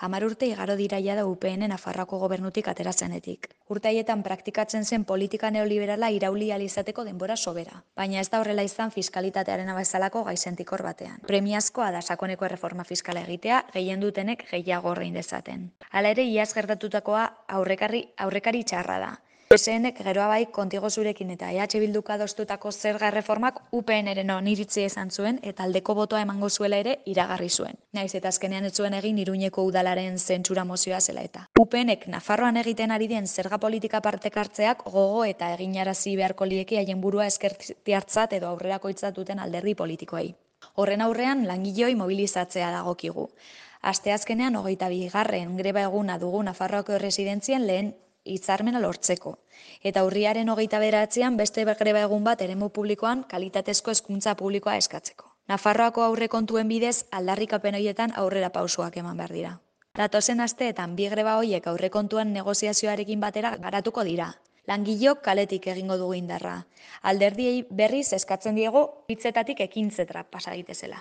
10 urte igaro dira jada UPN Nafarroako gobernutik atera zenetik. Urte haietan praktikatzen zen politika neoliberala irauli ahal izateko denbora sobera. Baina ez da horrela izan fiskalitatearen bezalako gai sentikor batean. Premiazkoa da sakoneko erreforma fiskala egitea, gehien dutenek gehiago ordain dezaten. Hala ere, iaz gertatutakoa aurrekari txarra da. PSNek geroa bai Kontigo zurekin eta EH Bilduk adostutako zerga erreformak UPNren oniritzia izan zuen eta aldeko botoa emango zuela ere iragarri zuen. Naiz eta azkenean ez zuen egin Iruñeko udalaren zentsura mozioa zela eta. UPNek Nafarroan egiten ari den zerga politika partekartzeak gogo eta eginarazi beharko lieke haien burua ezkertiartzat edo aurrerakoitzat duten alderdi politikoei. Horren aurrean langileoi mobilizatzea dagokigu. Asteazkenean 22. greba eguna dugu Nafarroako erresidentzien lehen hitzarmena lortzeko. Eta urriaren 29an beste greba egun bat eremu publikoan kalitatezko hezkuntza publikoa eskatzeko. Nafarroako aurrekontuen bidez aldarrikapen horietan aurrera pausoak eman behar dira. Datozen asteetan bi greba horiek aurrekontuan negoziazioarekin batera garatuko dira. Langileok kaletik egingo dugu indarra. Alderdiei berriz eskatzen diegu hitzetatik ekintzetara pasa daitezela.